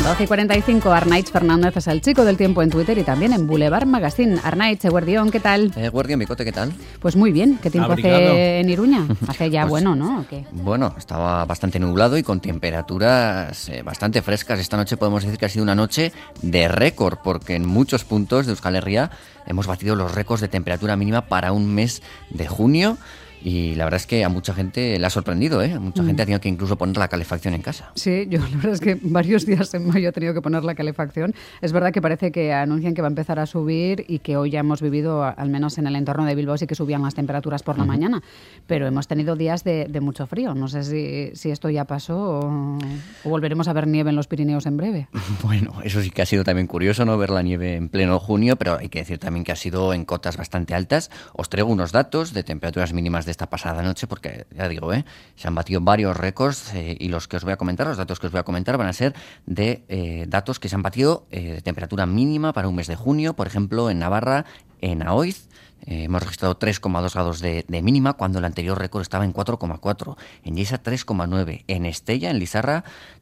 12:45, Arnaiz Fernández es el chico del tiempo en Twitter y también en Boulevard Magazine. Arnaiz, Eguerdión, ¿qué tal? Eguerdión, Bicote, ¿qué tal? Pues muy bien. ¿Qué tiempo hace en Iruña? Hace ya pues, bueno, ¿no? ¿O qué? Bueno, estaba bastante nublado y con temperaturas bastante frescas. Esta noche podemos decir que ha sido una noche de récord, porque en muchos puntos de Euskal Herria hemos batido los récords de temperatura mínima para un mes de junio. Y la verdad es que a mucha gente le ha sorprendido, ¿eh? Mucha gente ha tenido que incluso poner la calefacción en casa. Sí, yo la verdad es que varios días en mayo he tenido que poner la calefacción. Es verdad que parece que anuncian que va a empezar a subir y que hoy ya hemos vivido, al menos en el entorno de Bilbao, sí que subían las temperaturas por la mañana. Pero hemos tenido días de mucho frío. No sé si esto ya pasó o volveremos a ver nieve en los Pirineos en breve. Bueno, eso sí que ha sido también curioso, ¿no? Ver la nieve en pleno junio, pero hay que decir también que ha sido en cotas bastante altas. Os traigo unos datos de temperaturas mínimas de esta pasada noche, porque ya digo, se han batido varios récords y los que os voy a comentar, los datos que os voy a comentar van a ser de datos que se han batido de temperatura mínima para un mes de junio. Por ejemplo, en Navarra, en Aoiz, hemos registrado 3,2 grados de mínima cuando el anterior récord estaba en 4,4. En Lleida 3,9. En Estella, en Lizarra,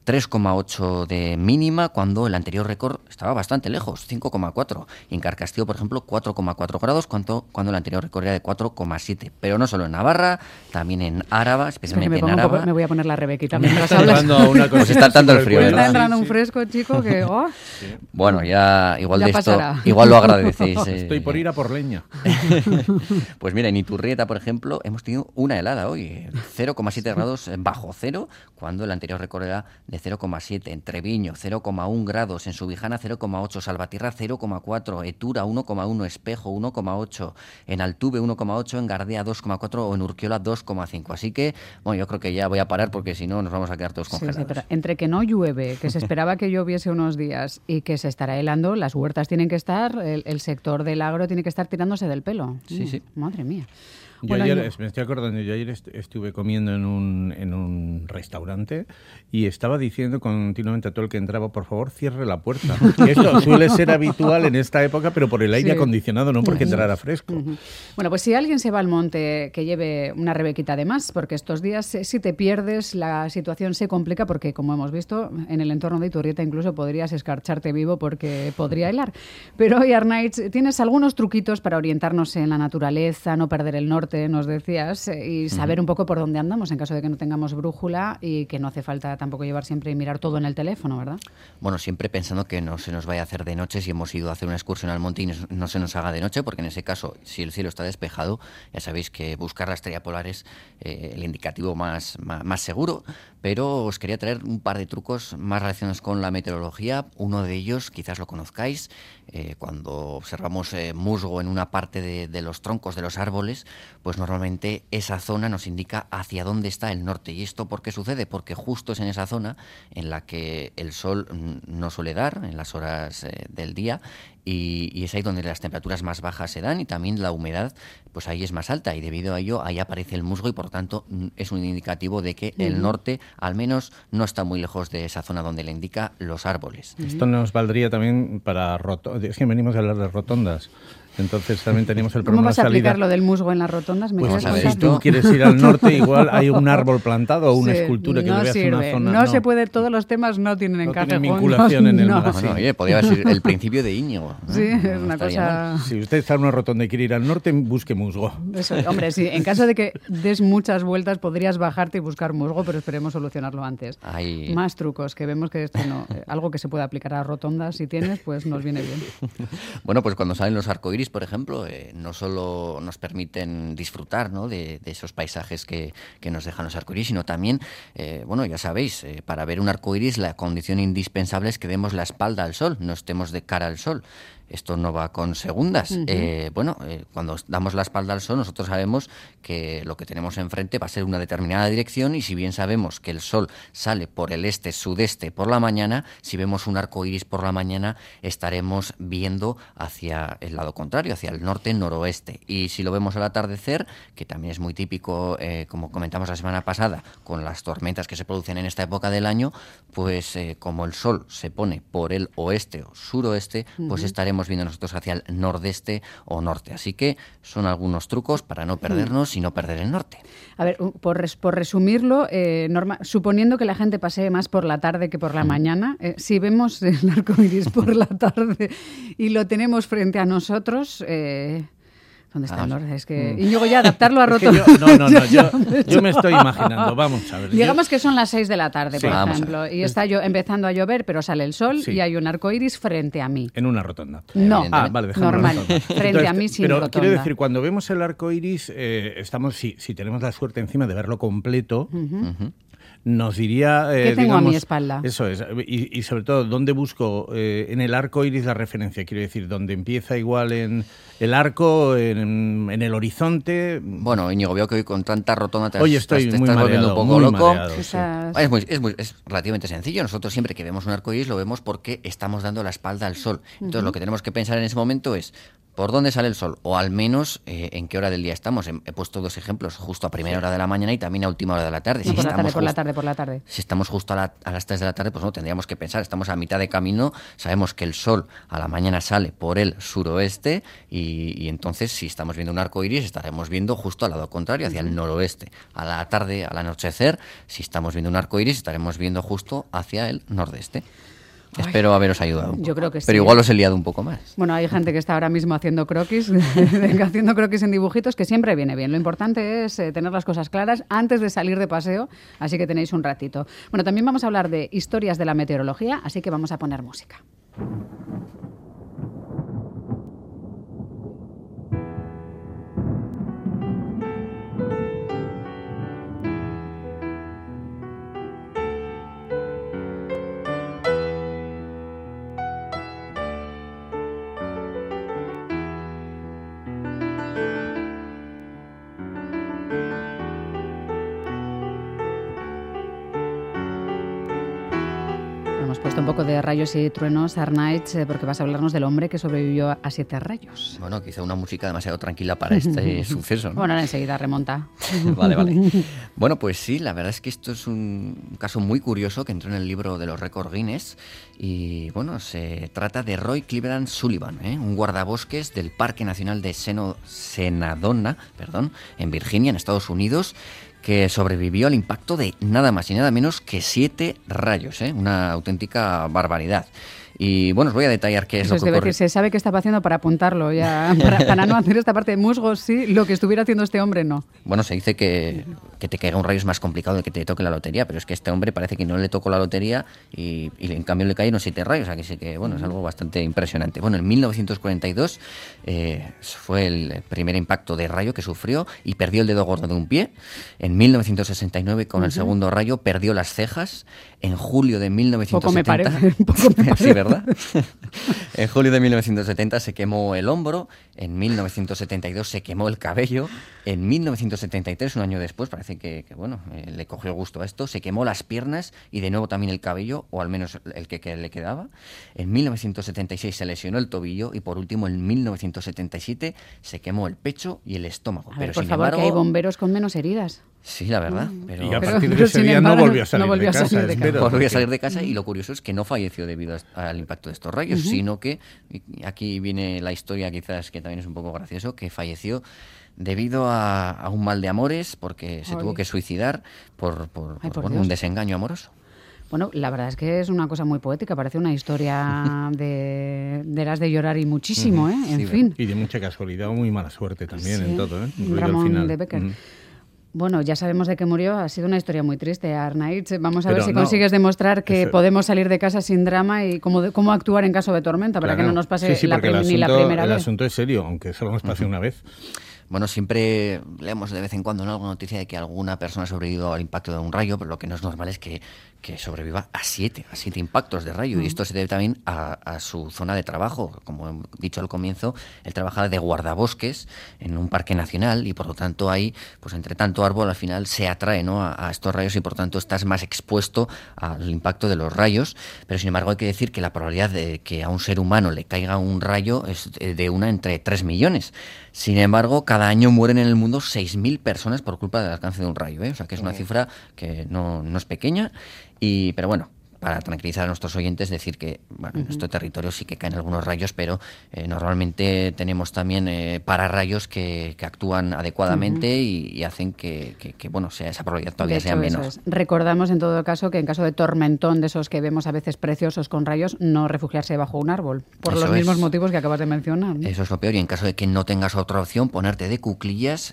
3,8 de mínima cuando el anterior récord estaba bastante lejos, 5,4. Y en Carcastillo, por ejemplo, 4,4 grados cuando el anterior récord era de 4,7. Pero no solo en Navarra, también en Áraba, especialmente en Áraba. Me voy a poner la Rebequita mientras hablas. Pues está dando el frío, ¿verdad? Está entrando un fresco, chico, que... Oh. Sí. Bueno, ya igual ya de pasará. Esto, igual lo agradecéis. Estoy por ir a por leña. Pues mira, en Iturrieta, por ejemplo, hemos tenido una helada hoy, 0,7 grados bajo cero, cuando el anterior récord era de 0,7. En Treviño, 0,1 grados. En Subijana, 0,8. Salvatierra, 0,4. Etura, 1,1. Espejo, 1,8. En Altuve, 1,8. En Gardea, 2,4. O en Urquiola, 2,5. Así que, bueno, yo creo que ya voy a parar porque si no nos vamos a quedar todos congelados. Sí, pero entre que no llueve, que se esperaba que lloviese unos días y que se estará helando, las huertas tienen que estar, el sector del agro tiene que estar tirándose del pelo. Sí. Madre mía. Yo ayer, me estoy acordando, yo ayer estuve comiendo en un restaurante y estaba diciendo continuamente a todo el que entraba, por favor, cierre la puerta. Esto suele ser habitual en esta época, pero por el aire acondicionado, no porque entrara fresco. Bueno, pues si alguien se va al monte, que lleve una rebequita de más, porque estos días, si te pierdes, la situación se complica porque, como hemos visto, en el entorno de Iturrieta incluso podrías escarcharte vivo porque podría helar. Pero hoy, Arnaiz, tienes algunos truquitos para orientarnos en la naturaleza, no perder el norte, nos decías, y saber un poco por dónde andamos en caso de que no tengamos brújula y que no hace falta tampoco llevar siempre y mirar todo en el teléfono, ¿verdad? Bueno, siempre pensando que no se nos vaya a hacer de noche si hemos ido a hacer una excursión al monte y no se nos haga de noche, porque en ese caso, si el cielo está despejado, ya sabéis que buscar la estrella polar es el indicativo más seguro, pero os quería traer un par de trucos más relacionados con la meteorología. Uno de ellos, quizás lo conozcáis, cuando observamos musgo en una parte de los troncos de los árboles, pues normalmente esa zona nos indica hacia dónde está el norte. ¿Y esto por qué sucede? Porque justo es en esa zona en la que el sol no suele dar en las horas del día y es ahí donde las temperaturas más bajas se dan y también la humedad pues ahí es más alta y debido a ello ahí aparece el musgo y por tanto es un indicativo de que el norte al menos no está muy lejos de esa zona donde le indica los árboles. Esto nos valdría también para es que venimos a hablar de rotondas. Entonces también teníamos el problema ¿Cómo vas de a salida. aplicar lo del musgo en las rotondas? Pues si tú quieres ir al norte, igual hay un árbol plantado o una escultura que no le veas sirve. una zona. No se puede, todos los temas no tienen encaje. No tienen vinculación en el Bueno, oye, podría ser el principio de Íñigo. Sí, es una cosa... mal. Si usted está en una rotonda y quiere ir al norte, busque musgo. Eso, hombre, sí, en caso de que des muchas vueltas podrías bajarte y buscar musgo, pero esperemos solucionarlo antes. Más trucos, que vemos que esto no, algo que se puede aplicar a rotondas, si tienes, pues nos viene bien. Bueno, pues cuando salen los arcoíris, por ejemplo, no solo nos permiten disfrutar, ¿no?, de esos paisajes que nos dejan los arcoíris, sino también, bueno, ya sabéis, para ver un arcoíris la condición indispensable es que demos la espalda al sol, no estemos de cara al sol. Esto no va con segundas. Cuando damos la espalda al sol, nosotros sabemos que lo que tenemos enfrente va a ser una determinada dirección y si bien sabemos que el sol sale por el este-sudeste por la mañana, si vemos un arco iris por la mañana, estaremos viendo hacia el lado contrario, hacia el norte-noroeste. Y si lo vemos al atardecer, que también es muy típico, como comentamos la semana pasada, con las tormentas que se producen en esta época del año, pues como el sol se pone por el oeste o suroeste, pues estaremos estemos viendo nosotros hacia el nordeste o norte. Así que son algunos trucos para no perdernos y no perder el norte. A ver, por resumirlo, suponiendo que la gente pasee más por la tarde que por la mañana, si vemos el arco iris por la tarde y lo tenemos frente a nosotros... ¿Dónde está el norte? Es que Íñigo, ya adaptarlo a roto. Yo me estoy imaginando, vamos a ver. Digamos que son las 6 de la tarde, Sí. por Vamos ejemplo, y está empezando a llover, pero sale el sol y hay un arco iris frente a mí. En una rotonda. No, Vale, dejamos normal, la rotonda. frente Entonces, a mí sin pero rotonda. quiero decir, cuando vemos el arco iris, estamos, si tenemos la suerte encima de verlo completo, nos diría... ¿Qué tengo a mi espalda? Eso es. Y sobre todo, ¿dónde busco en el arco iris la referencia? Quiero decir, ¿dónde empieza igual en el arco, en el horizonte? Bueno, Íñigo, veo que hoy con tanta rotonda te Hoy estoy estás muy volviendo mareado, un poco muy loco. mareado, sí. Es relativamente sencillo. Nosotros siempre que vemos un arcoíris lo vemos porque estamos dando la espalda al sol. Entonces lo que tenemos que pensar en ese momento es ¿por dónde sale el sol? O al menos en qué hora del día estamos. He puesto dos ejemplos, justo a primera hora de la mañana y también a última hora de la tarde. No, por la tarde. Si estamos justo a las 3 de la tarde, pues no, tendríamos que pensar, estamos a mitad de camino, sabemos que el sol a la mañana sale por el suroeste y entonces si estamos viendo un arco iris estaremos viendo justo al lado contrario, hacia el noroeste. A la tarde, al anochecer, si estamos viendo un arco iris estaremos viendo justo hacia el nordeste. Espero haberos ayudado un poco. Yo creo que sí. Pero igual os he liado un poco más. Bueno, hay gente que está ahora mismo haciendo croquis, haciendo croquis en dibujitos, que siempre viene bien. Lo importante es tener las cosas claras antes de salir de paseo, así que tenéis un ratito. Bueno, también vamos a hablar de historias de la meteorología, así que vamos a poner música. Hemos puesto un poco de rayos y truenos, Arnaiz, porque vas a hablarnos del hombre que sobrevivió a 7 rayos. Bueno, quizá una música demasiado tranquila para este suceso, ¿no? Bueno, ahora enseguida remonta. Vale. Bueno, pues sí, la verdad es que esto es un caso muy curioso que entró en el libro de los récords Guinness y, bueno, se trata de Roy Cleveland Sullivan, un guardabosques del Parque Nacional de Senadona, en Virginia, en Estados Unidos, que sobrevivió al impacto de nada más y nada menos que 7 rayos, una auténtica barbaridad. Y bueno, os voy a detallar qué es lo que ocurre. Se sabe qué estaba haciendo para apuntarlo, ya para no hacer esta parte de musgos, sí, lo que estuviera haciendo este hombre no. Bueno, se dice que te caiga un rayo es más complicado de que te toque la lotería, pero es que este hombre parece que no le tocó la lotería y en cambio le cayeron 7 rayos, o sea que sí que, bueno, es algo bastante impresionante. Bueno, en 1942 fue el primer impacto de rayo que sufrió y perdió el dedo gordo de un pie. En 1969, con el segundo rayo, perdió las cejas. En julio de 1970... Poco me parece. Sí, ¿verdad? En julio de 1970 se quemó el hombro, en 1972 se quemó el cabello, en 1973, un año después, parece que le cogió gusto a esto, se quemó las piernas y de nuevo también el cabello, o al menos el que le quedaba. En 1976 se lesionó el tobillo y por último en 1977 se quemó el pecho y el estómago. A ver, por favor, que hay bomberos con menos heridas. Sí, la verdad. Y a partir de ese día no volvió a salir de casa. Volvió a salir de casa y lo curioso es que no falleció debido al impacto de estos rayos, sino que, y aquí viene la historia quizás que también es un poco gracioso, que falleció debido a un mal de amores porque se tuvo que suicidar por un desengaño amoroso. Bueno, la verdad es que es una cosa muy poética, parece una historia de las de llorar y muchísimo, en fin. Y de mucha casualidad o muy mala suerte también en todo, Ramón de Becker. Bueno, ya sabemos de qué murió. Ha sido una historia muy triste, Arnaiz. Vamos a ver si consigues demostrar que podemos salir de casa sin drama y cómo actuar en caso de tormenta para que no nos pase ni la primera vez. El asunto es serio, aunque solo nos pase una vez. Bueno, siempre leemos de vez en cuando alguna noticia de que alguna persona ha sobrevivido al impacto de un rayo, pero lo que no es normal es que sobreviva a 7 impactos de rayo. Y esto se debe también a su zona de trabajo. Como he dicho al comienzo, él trabaja de guardabosques en un parque nacional y por lo tanto ahí, pues entre tanto árbol al final se atrae, ¿no?, a estos rayos y por tanto estás más expuesto al impacto de los rayos. Pero sin embargo hay que decir que la probabilidad de que a un ser humano le caiga un rayo es de 1 entre 3 millones. Sin embargo, cada año mueren en el mundo 6.000 personas por culpa del alcance de un rayo, O sea que es una cifra que no es pequeña. Pero bueno, para tranquilizar a nuestros oyentes, decir que bueno, en nuestro territorio sí que caen algunos rayos, pero normalmente tenemos también pararrayos que actúan adecuadamente y hacen que bueno, esa probabilidad todavía sea menor. Recordamos en todo caso que en caso de tormentón de esos que vemos a veces preciosos con rayos, no refugiarse bajo un árbol, por los mismos motivos que acabas de mencionar, ¿no? Eso es lo peor, y en caso de que no tengas otra opción, ponerte de cuclillas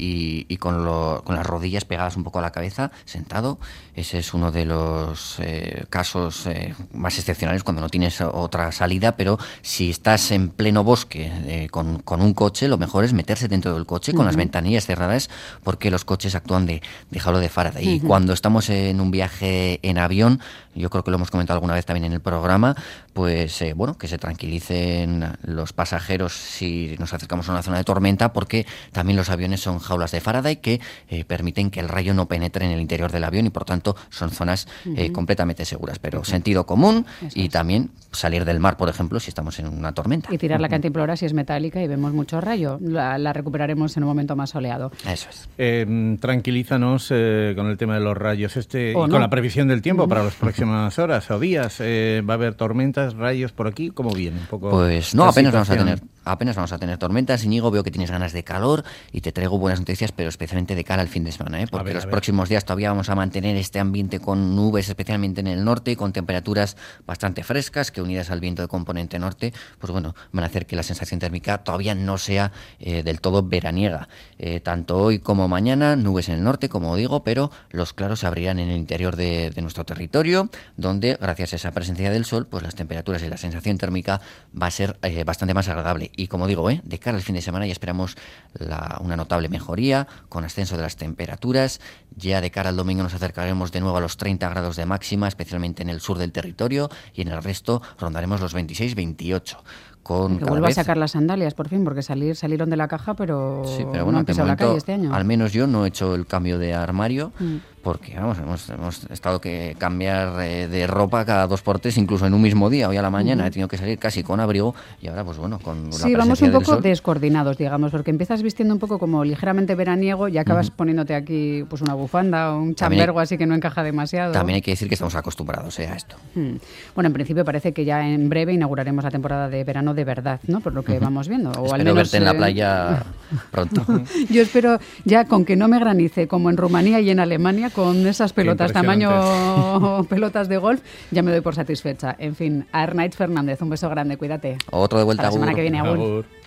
y con las rodillas pegadas un poco a la cabeza, sentado. Ese es uno de los casos más excepcionales cuando no tienes otra salida, pero si estás en pleno bosque con un coche, lo mejor es meterse dentro del coche con las ventanillas cerradas, porque los coches actúan de jaula de Faraday. Y cuando estamos en un viaje en avión, yo creo que lo hemos comentado alguna vez también en el programa, pues bueno, que se tranquilicen los pasajeros si nos acercamos a una zona de tormenta, porque también los aviones son jaulas de Faraday que permiten que el rayo no penetre en el interior del avión y por tanto son zonas completamente seguras. Pero sentido común y también salir del mar, por ejemplo, si estamos en una tormenta. Y tirar la cantimplora si es metálica y vemos mucho rayo. La recuperaremos en un momento más soleado. Eso es. Tranquilízanos con el tema de los rayos y con la previsión del tiempo para las próximas horas o días. ¿Va a haber tormentas, rayos por aquí? ¿Cómo viene? Un poco pues no, apenas vamos a tener tormentas. Íñigo, veo que tienes ganas de calor y te traigo buenas noticias, pero especialmente de cara al fin de semana, porque los próximos días todavía vamos a mantener este ambiente con nubes, especialmente en el norte, con temperaturas bastante frescas, que unidas al viento de componente norte, pues bueno, van a hacer que la sensación térmica todavía no sea del todo veraniega. Tanto hoy como mañana, nubes en el norte, como digo, pero los claros se abrirán en el interior de nuestro territorio, donde, gracias a esa presencia del sol, pues las temperaturas y la sensación térmica va a ser bastante más agradable. Y como digo, de cara al fin de semana ya esperamos una notable mejoría, con ascenso de las temperaturas. Ya de cara al domingo nos acercaremos de nuevo a los 30 grados de máxima, especialmente en el sur del territorio, y en el resto rondaremos los 26-28. Que vuelva a sacar las sandalias, por fin, porque salieron de la caja, pero, sí, pero bueno, no han pisado la calle este año. Al menos yo no he hecho el cambio de armario, porque vamos, hemos estado que cambiar de ropa cada 2x3, incluso en un mismo día. Hoy a la mañana he tenido que salir casi con abrigo y ahora, pues bueno, con la presencia del sol. Sí, vamos un poco descoordinados, digamos, porque empiezas vistiendo un poco como ligeramente veraniego y acabas poniéndote aquí pues una bufanda o un chambergo así que no encaja demasiado. También hay que decir que estamos acostumbrados a esto. Bueno, en principio parece que ya en breve inauguraremos la temporada de verano de verdad, ¿no? Por lo que vamos viendo. O espero al menos verte en la playa pronto. Yo espero ya con que no me granice como en Rumanía y en Alemania con esas pelotas tamaño pelotas de golf, ya me doy por satisfecha. En fin, a Arnaiz Fernández, un beso grande, cuídate. Otro de vuelta. Hasta la semana que viene, agur.